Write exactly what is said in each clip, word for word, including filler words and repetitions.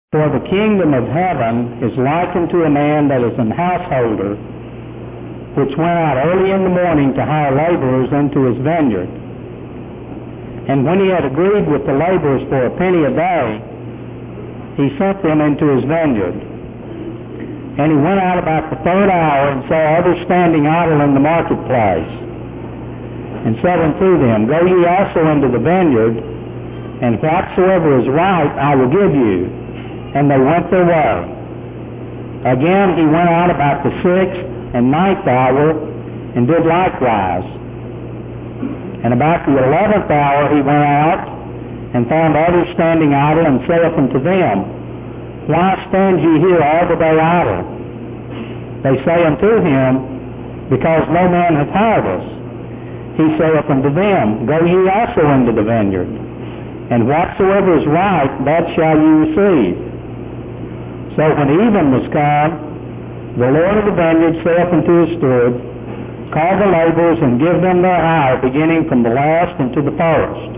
For the kingdom of heaven is likened to a man that is an householder, which went out early in the morning to hire laborers into his vineyard. And when he had agreed with the laborers for a penny a day, he sent them into his vineyard. And he went out about the third hour and saw others standing idle in the marketplace, and said unto them, Go ye also into the vineyard, and whatsoever is right I will give you. And they went their way. Again he went out about the sixth and ninth hour, and did likewise. And about the eleventh hour he went out, and found others standing idle, and saith unto them, Why stand ye here all the day idle? They say unto him, Because no man hath hired us. He saith unto them, Go ye also into the vineyard, and whatsoever is right, that shall ye receive. So when even was come, the Lord of the vineyard saith unto his steward, Call the laborers, and give them their hire, beginning from the last unto the first.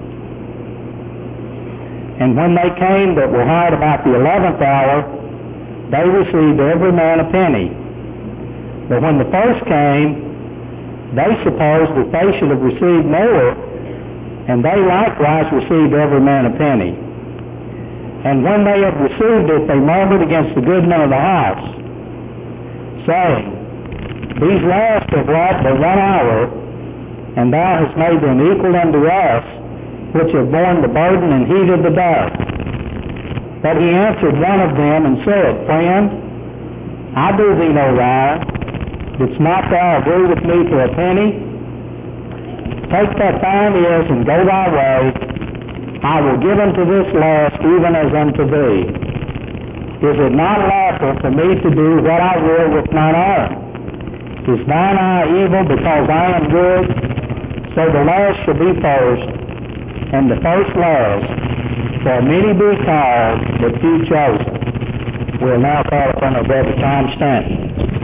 And when they came that were hired about the eleventh hour, they received every man a penny. But when the first came, they supposed that they should have received more, and they likewise received every man a penny. And when they had received it, they murmured against the goodman of the house, saying, These last have wrought but one hour, and thou hast made them equal unto us, which have borne the burden and heat of the day. But he answered one of them and said, Friend, I do thee no wrong. Didst not thou agree with me for a penny? Take that thine is, and go thy way. I will give unto this last even as unto thee. Is it not lawful for me to do what I will with mine own? Is thine eye evil because I am good? So the last shall be first, and the first last. For many be called, but few chosen. We'll now call upon our brother Tom Stanton.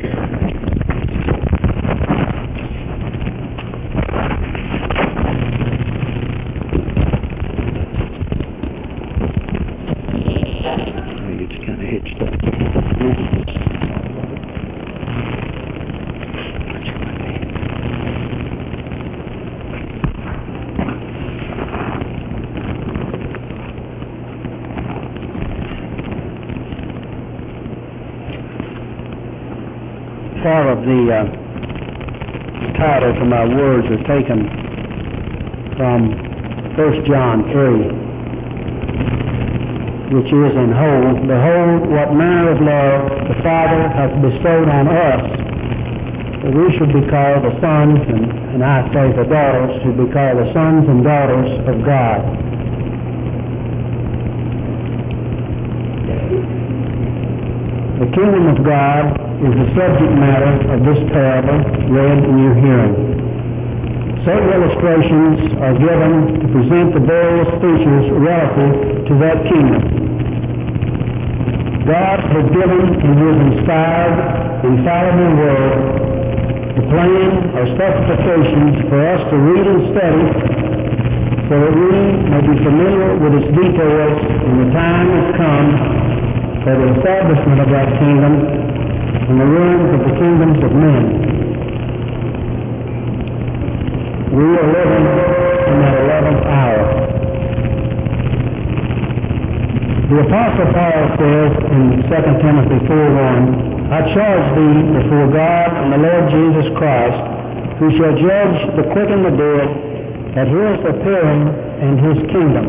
Part of the uh, title for my words are taken from First John three, which is in whole, Behold, what manner of love the Father hath bestowed on us, that we should be called the sons, and, and I say the daughters, should be called the sons and daughters of God. The kingdom of God is the subject matter of this parable read in your hearing. Certain illustrations are given to present the various features relative to that kingdom. God has given in His inspired, infallible word the plan or specifications for us to read and study, so that we may be familiar with its details when the time has come for the establishment of that kingdom and the ruins of the kingdoms of men. We are living in that eleventh hour. The Apostle Paul says in Second Timothy four one, I charge thee before God and the Lord Jesus Christ, who shall judge the quick and the dead at His appearing in His kingdom.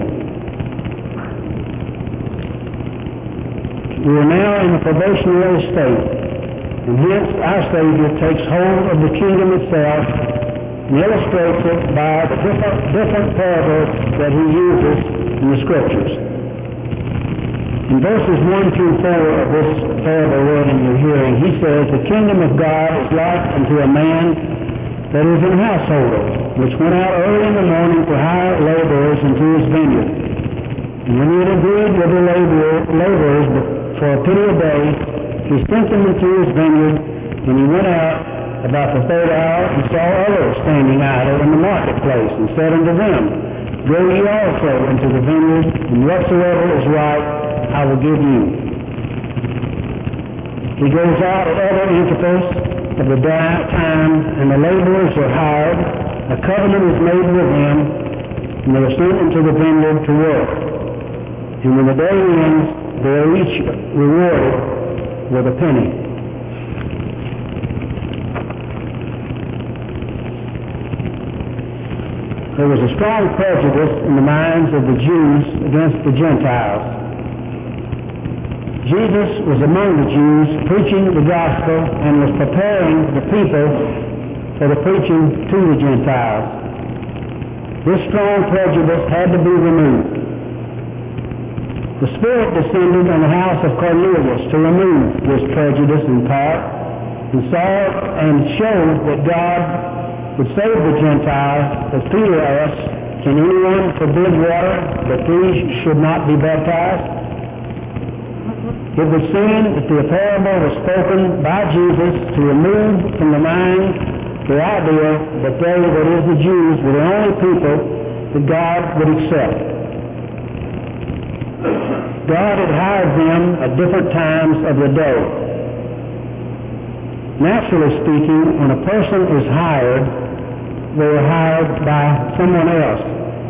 We are now in the probationary state, and hence our Savior takes hold of the kingdom itself and illustrates it by the different, different parables that He uses in the Scriptures. In verses one through four of this parable read in your hearing, he says, The kingdom of God is like unto a man that is an householder, which went out early in the morning to hire laborers into his vineyard. And when he had agreed with the laborer, laborers for a penny a day, he sent them into his vineyard, and he went out about the third hour and saw others standing idle in the marketplace, and said unto them, Go ye also into the vineyard, and whatsoever is right I will give you. He goes out at other intervals of the time, and the laborers are hired. A covenant is made with them, and they are sent into the vineyard to work. And when the day ends, they are each rewarded with a penny. There was a strong prejudice in the minds of the Jews against the Gentiles. Jesus was among the Jews preaching the gospel and was preparing the people for the preaching to the Gentiles. This strong prejudice had to be removed. The Spirit descended on the house of Cornelius to remove this prejudice in part, and saw and showed that God would save the Gentiles. As Peter asked, "Can anyone forbid water that these should not be baptized?" It was seen that the parable was spoken by Jesus to remove from the mind the idea that they, that is the Jews, were the only people that God would accept. God had hired them at different times of the day. Naturally speaking, when a person is hired, they are hired by someone else.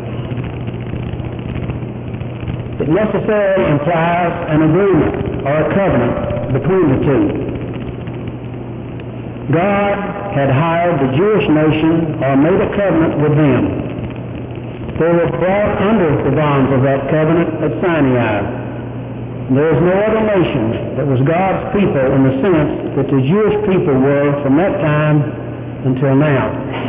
It necessarily implies an agreement or a covenant between the two. God had hired the Jewish nation or made a covenant with them. They were brought under the bonds of that covenant at Sinai. There is no other nation that was God's people in the sense that the Jewish people were from that time until now.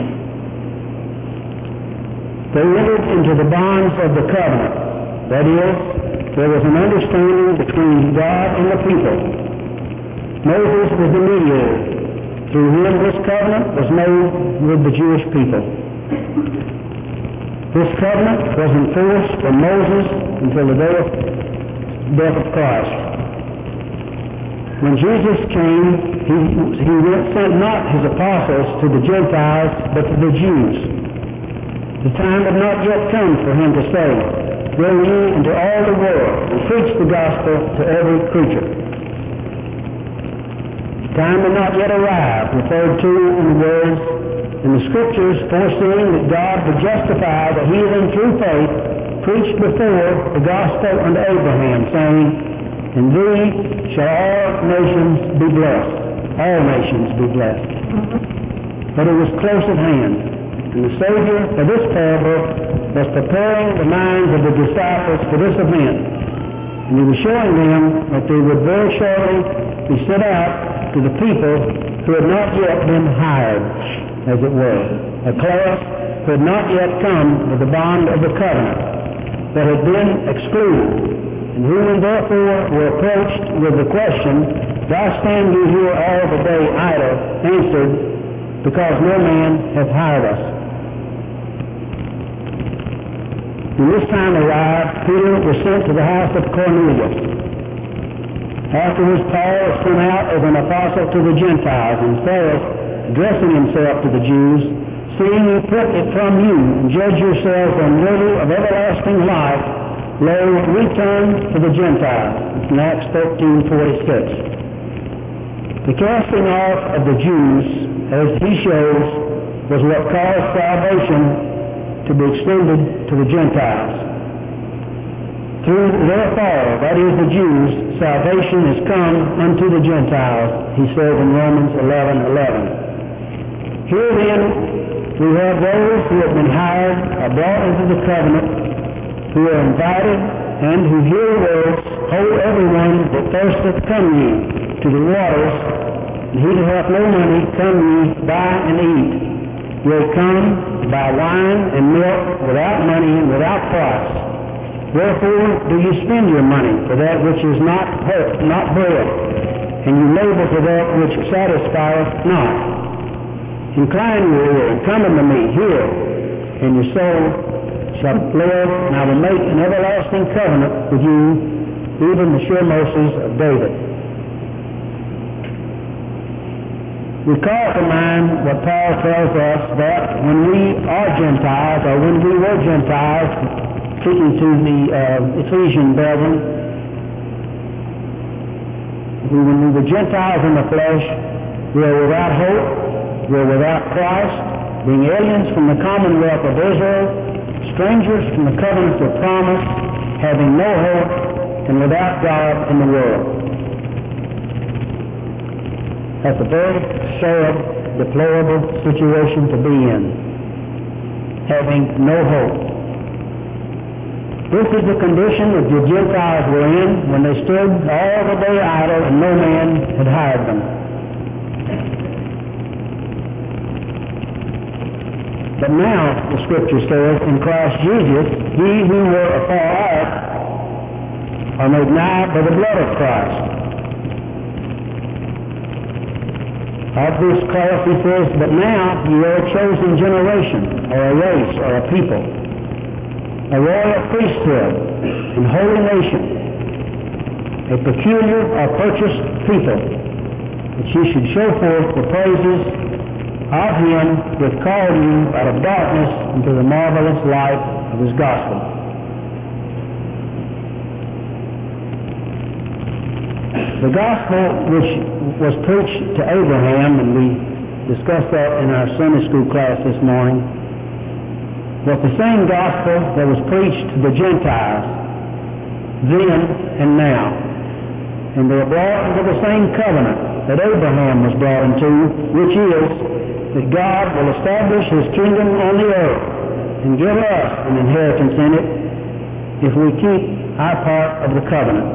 They entered into the bonds of the covenant. That is, there was an understanding between God and the people. Moses was the mediator. Through him this covenant was made with the Jewish people. This covenant was enforced from Moses until the day of death of Christ. When Jesus came, he, he sent not his apostles to the Gentiles, but to the Jews. The time had not yet come for him to say, "Go ye into all the world and preach the gospel to every creature." The time had not yet arrived, referred to in the words in the Scriptures, foreseeing that God would justify the heathen through faith, preached before the gospel unto Abraham, saying, "In thee shall all nations be blessed." All nations be blessed. But it was close at hand, and the Savior for this parable was preparing the minds of the disciples for this event, and he was showing them that they would very shortly be sent out to the people who had not yet been hired, as it were, a class who had not yet come with the bond of the covenant, that had been excluded, and who therefore were approached with the question, "Why stand you here all the day idle?" answered, "Because no man hath hired us." When this time arrived, Peter was sent to the house of Cornelius. Afterwards, Paul was sent out as an apostle to the Gentiles, and saith, addressing himself to the Jews, "Seeing ye put it from you, and judge yourselves unworthy of everlasting life, lo, return to the Gentiles." It's in Acts thirteen forty-six. The casting off of the Jews, as he shows, was what caused salvation to be extended to the Gentiles. Through their fall, that is the Jews, salvation is come unto the Gentiles, he says in Romans eleven eleven. Here then we have those who have been hired, are brought into the covenant, who are invited, and who hear the words, "Ho, everyone that thirsteth, come ye to the waters, and he that hath no money, come ye, buy and eat. Yea, come, buy wine and milk without money and without price. Wherefore do you spend your money for that which is not hurt, not bread, and you labor for that which satisfieth not? Incline your ear and come unto me, hear, and your soul shall live, and I will make an everlasting covenant with you, even the sure mercies of David." We call to mind what Paul tells us, that when we are Gentiles, or when we were Gentiles, speaking to the uh, Ephesian brethren, we, when we were Gentiles in the flesh, we are without hope, we are without Christ, being aliens from the commonwealth of Israel, strangers from the covenants of promise, having no hope, and without God in the world. That's a very sad, deplorable situation to be in, having no hope. This is the condition that the Gentiles were in when they stood all the day idle and no man had hired them. But now, the Scripture says, in Christ Jesus, ye who were afar off are made nigh by the blood of Christ. Of this class, he says, but now ye are a chosen generation, or a race, or a people, a royal priesthood, and holy nation, a peculiar or purchased people, that ye should show forth the praises of him that called you out of darkness into the marvelous light of his gospel. The gospel which was preached to Abraham, and we discussed that in our Sunday school class this morning, was the same gospel that was preached to the Gentiles then and now. And they are brought into the same covenant that Abraham was brought into, which is that God will establish his kingdom on the earth and give us an inheritance in it if we keep our part of the covenant.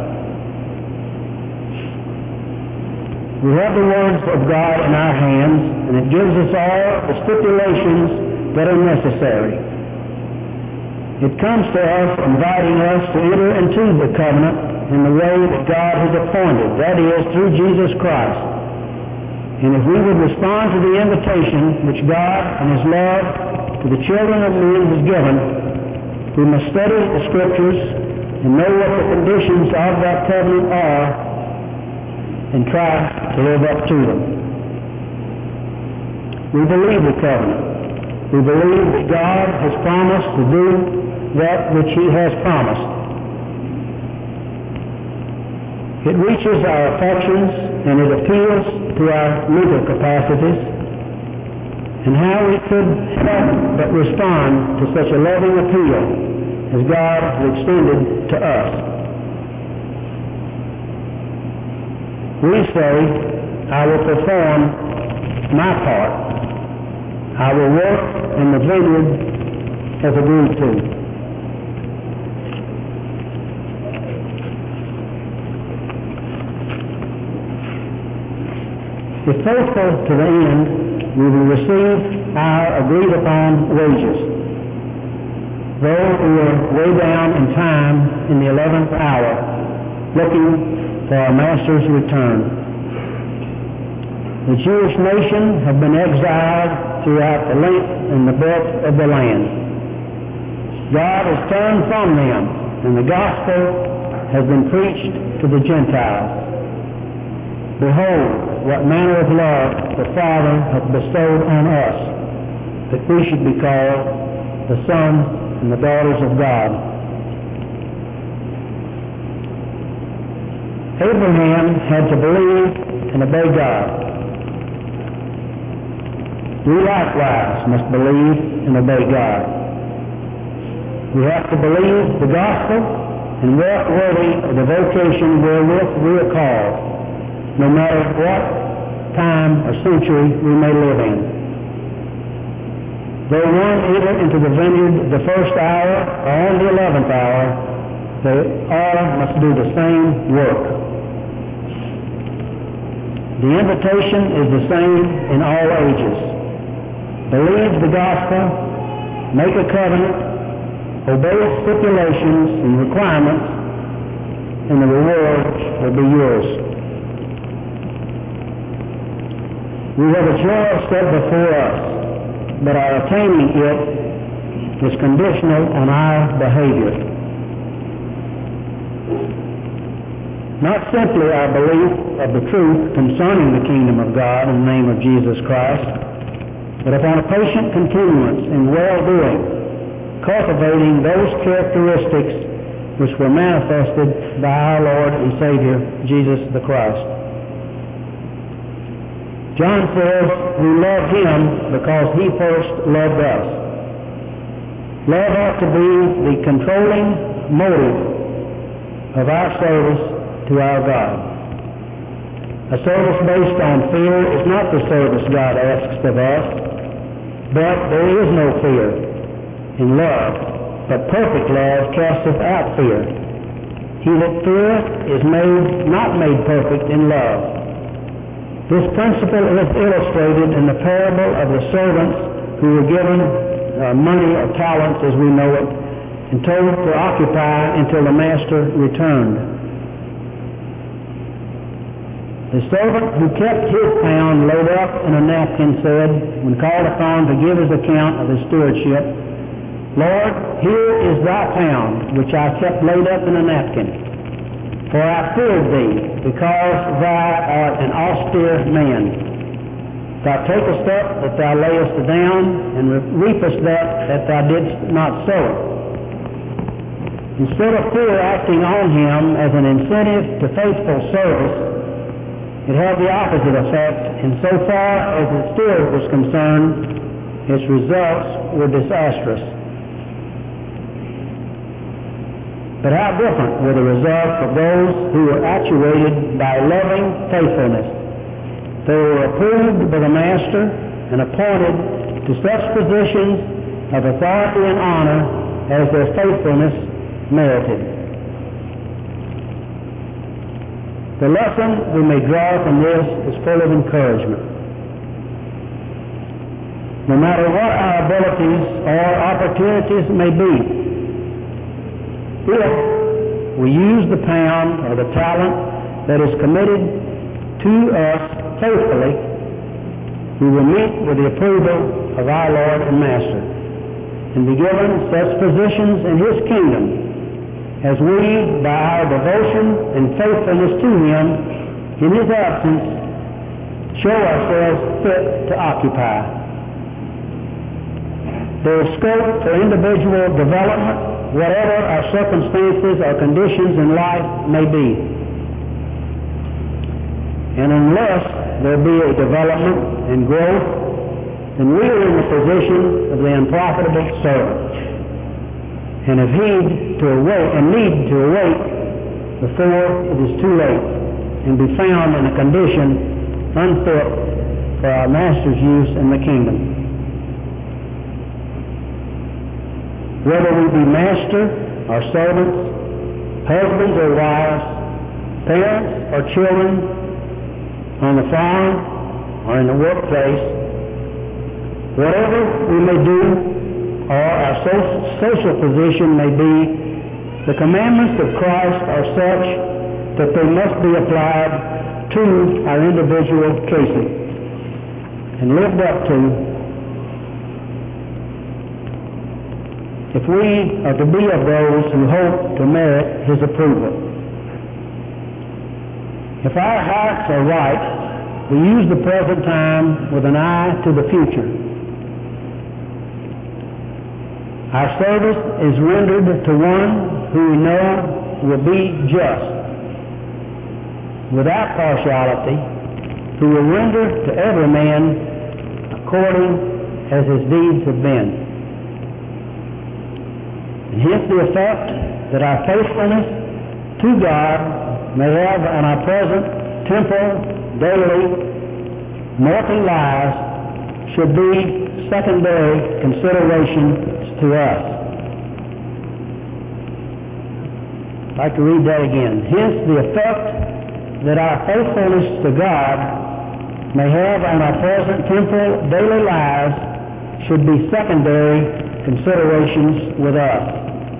We have the words of God in our hands, and it gives us all the stipulations that are necessary. It comes to us inviting us to enter into the covenant in the way that God has appointed, that is, through Jesus Christ. And if we would respond to the invitation which God in his love to the children of men has given, we must study the Scriptures and know what the conditions of that covenant are and try to live up to them. We believe the covenant. We believe that God has promised to do that which he has promised. It reaches our affections and it appeals to our mental capacities, and how we could help but respond to such a loving appeal as God has extended to us. We say, I will perform my part. I will work in the vineyard as agreed to. If faithful to the end, we will receive our agreed upon wages. Though we are way down in time in the eleventh hour, looking for our Master's return. The Jewish nation have been exiled throughout the length and the breadth of the land. God has turned from them, and the gospel has been preached to the Gentiles. Behold, what manner of love the Father hath bestowed on us, that we should be called the sons and the daughters of God. Abraham had to believe and obey God. We likewise must believe and obey God. We have to believe the gospel and walk worthy of the vocation wherewith we are called, no matter what time or century we may live in. Though one enter into the vineyard the first hour or on the eleventh hour, they all must do the same work. The invitation is the same in all ages. Believe the gospel, make a covenant, obey its stipulations and requirements, and the reward will be yours. We have a joy set before us, but our attaining it is conditional on our behavior. Not simply our belief of the truth concerning the kingdom of God in the name of Jesus Christ, but upon a patient continuance in well-doing, cultivating those characteristics which were manifested by our Lord and Savior, Jesus the Christ. John says we love him because he first loved us. Love ought to be the controlling motive of our service to our God. A service based on fear is not the service God asks of us, but there is no fear in love, but perfect love casteth out fear. He that feareth is made not made perfect in love. This principle is illustrated in the parable of the servants who were given uh, money or talents, as we know it, and told to occupy until the master returned. The servant who kept his pound laid up in a napkin said, when called upon to give his account of his stewardship, Lord, here is thy pound, which I kept laid up in a napkin. For I feared thee, because thou art an austere man. Thou takest up that thou layest down, and reapest that that thou didst not sow. Instead of fear acting on him as an incentive to faithful service, it had the opposite effect, and so far as the steward was concerned, its results were disastrous. But how different were the results of those who were actuated by loving faithfulness. They were approved by the master and appointed to such positions of authority and honor as their faithfulness merited. The lesson we may draw from this is full of encouragement. No matter what our abilities or opportunities may be, if we use the pound or the talent that is committed to us faithfully, we will meet with the approval of our Lord and Master and be given such positions in His kingdom as we, by our devotion and faithfulness to Him in His absence, show ourselves fit to occupy. There is scope for individual development, whatever our circumstances or conditions in life may be. And unless there be a development and growth, then we are in the position of the unprofitable servant, and have heed to await and need to await before it is too late, and be found in a condition unfit for our Master's use in the kingdom. Whether we be master or servants, husbands or wives, parents or children, on the farm or in the workplace, whatever we may do or our social position may be, the commandments of Christ are such that they must be applied to our individual cases and lived up to if we are to be of those who hope to merit His approval. If our hearts are right, we use the present time with an eye to the future. Our service is rendered to one who we know will be just, without partiality, who will render to every man according as his deeds have been. And hence the effect that our faithfulness to God may have on our present, temporal, daily, mortal lives should be secondary considerations to us. I'd like to read that again. Hence the effect that our faithfulness to God may have on our present, temporal, daily lives should be secondary considerations with us.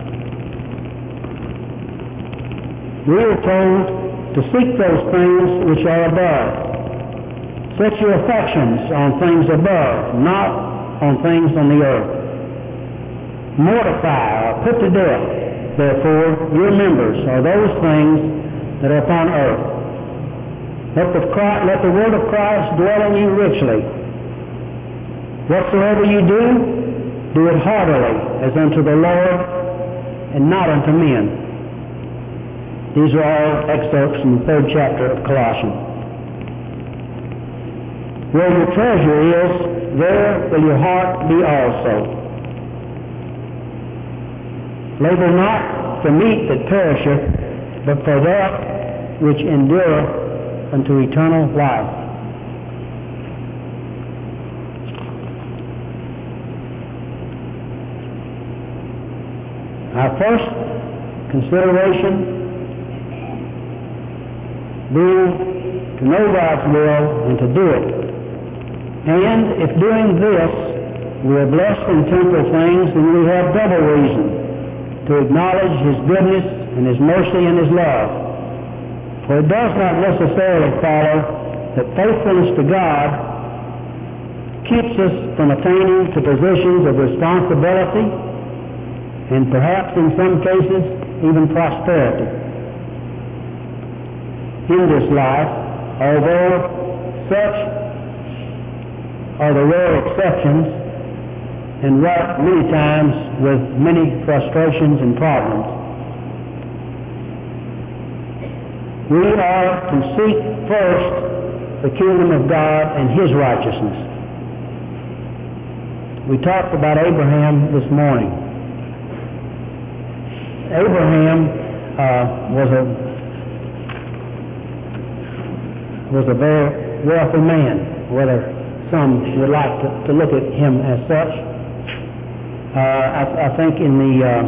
We are told to seek those things which are above. Set your affections on things above, not on things on the earth. Mortify or put to death, therefore, your members are those things that are upon earth. Let the, Christ, let the word of Christ dwell in you richly. Whatsoever you do, do it heartily, as unto the Lord, and not unto men. These are all excerpts from the third chapter of Colossians. Where your treasure is, there will your heart be also. Labor not for meat that perisheth, but for that which endureth unto eternal life. Our first consideration being to know God's will and to do it. And if doing this we are blessed in temporal things, then we have double reason to acknowledge His goodness and His mercy and His love. For it does not necessarily follow that faithfulness to God keeps us from attaining to positions of responsibility and perhaps in some cases even prosperity in this life, although such are the rare exceptions and wrought many times with many frustrations and problems. We are to seek first the kingdom of God and His righteousness. We talked about Abraham this morning. Abraham uh, was a was a very wealthy man, whether some would like to, to look at him as such. Uh, I, I think in the uh,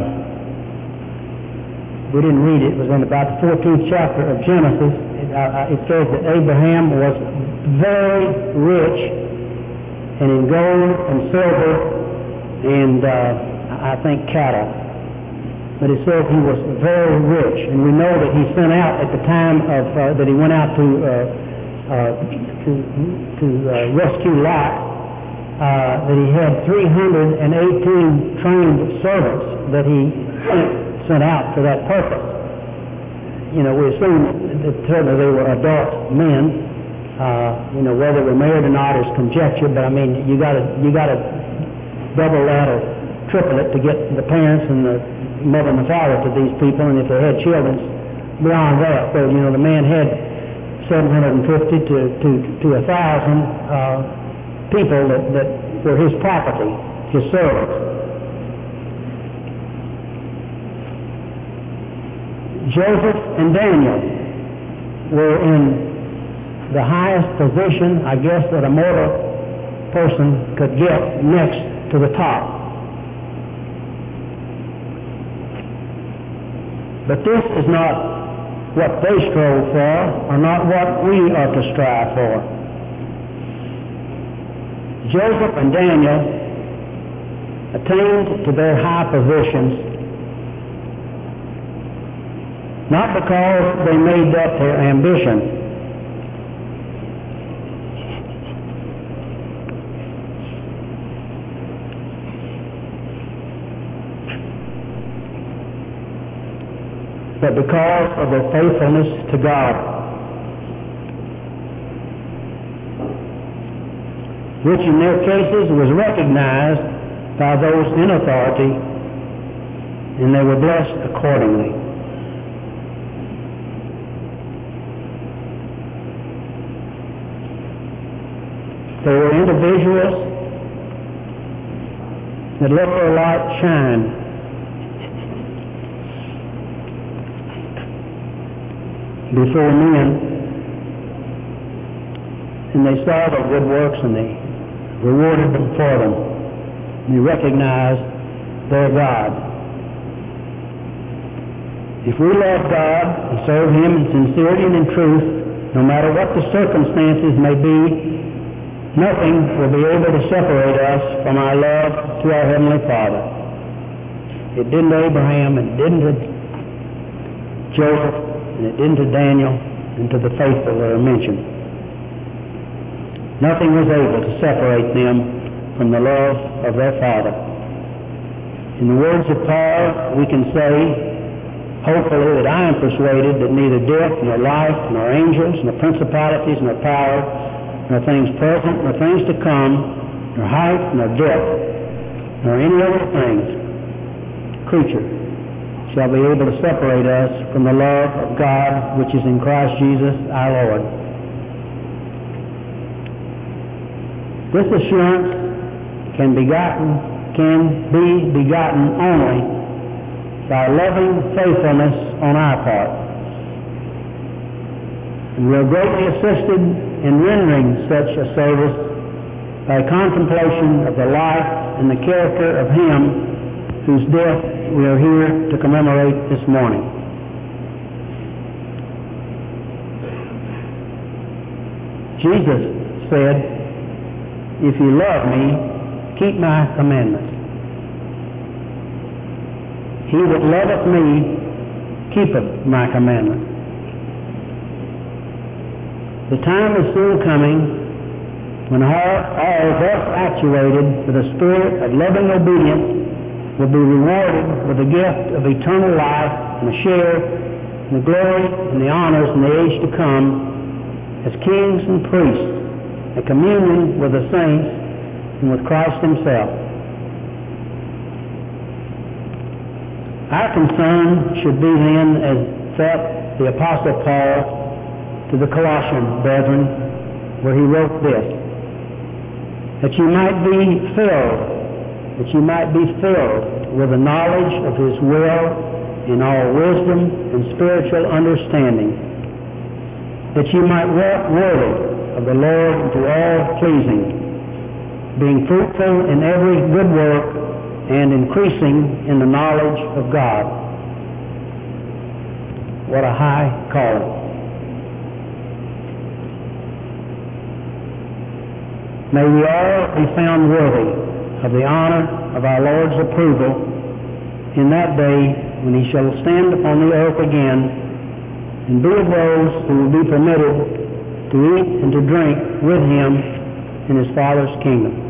we didn't read it. It was in about the fourteenth chapter of Genesis. It, uh, it says that Abraham was very rich, and in gold and silver, and uh, I think cattle. But it says he was very rich, and we know that he sent out at the time of uh, that he went out to uh, uh, to, to uh, rescue Lot. Uh, that he had three hundred eighteen trained servants that he sent out for that purpose. You know, we assume that certainly they were adult men. Uh, you know, whether they were married or not is conjecture, but I mean, you got to you got to double that or triple it to get the parents and the mother and the father to these people, and if they had children beyond that. So, you know, the man had seven hundred fifty to to to a thousand uh, people that, that were his property, his servants. Joseph and Daniel were in the highest position, I guess, that a mortal person could get, next to the top. But this is not what they strove for, or not what we are to strive for. Joseph and Daniel attained to their high positions not because they made up their ambition, but because of their faithfulness to God, which in their cases was recognized by those in authority, and they were blessed accordingly. They were individuals that let their light shine before men, and they saw their good works and they rewarded them for them. They recognized their God. If we love God and serve Him in sincerity and in truth, no matter what the circumstances may be, nothing will be able to separate us from our love to our Heavenly Father. It didn't to Abraham, it didn't to Joseph, and it didn't to Daniel, and to the faithful that are mentioned. Nothing was able to separate them from the love of their Father. In the words of Paul, we can say, hopefully, that I am persuaded that neither death, nor life, nor angels, nor principalities, nor power, nor things present, nor things to come, nor height, nor depth, nor any other things, creature, shall be able to separate us from the love of God which is in Christ Jesus our Lord. This assurance can be gotten, can be begotten only by loving faithfulness on our part. And we are greatly assisted in rendering such a service by contemplation of the life and the character of Him whose death we are here to commemorate this morning. Jesus said, "If you love me, keep my commandments. He that loveth me keepeth my commandments." The time is soon coming when all, all thus actuated with a spirit of loving obedience will be rewarded with the gift of eternal life and a share in the glory and the honors in the age to come as kings and priests, a communion with the saints and with Christ Himself. Our concern should be then, as felt the Apostle Paul to the Colossian brethren, where he wrote this, that you might be filled, that you might be filled with the knowledge of His will in all wisdom and spiritual understanding, that you might walk worthy of the Lord to all pleasing, being fruitful in every good work and increasing in the knowledge of God. What a high calling. May we all be found worthy of the honor of our Lord's approval in that day when He shall stand upon the earth again and be of those who will be permitted to eat and to drink with Him in His Father's kingdom.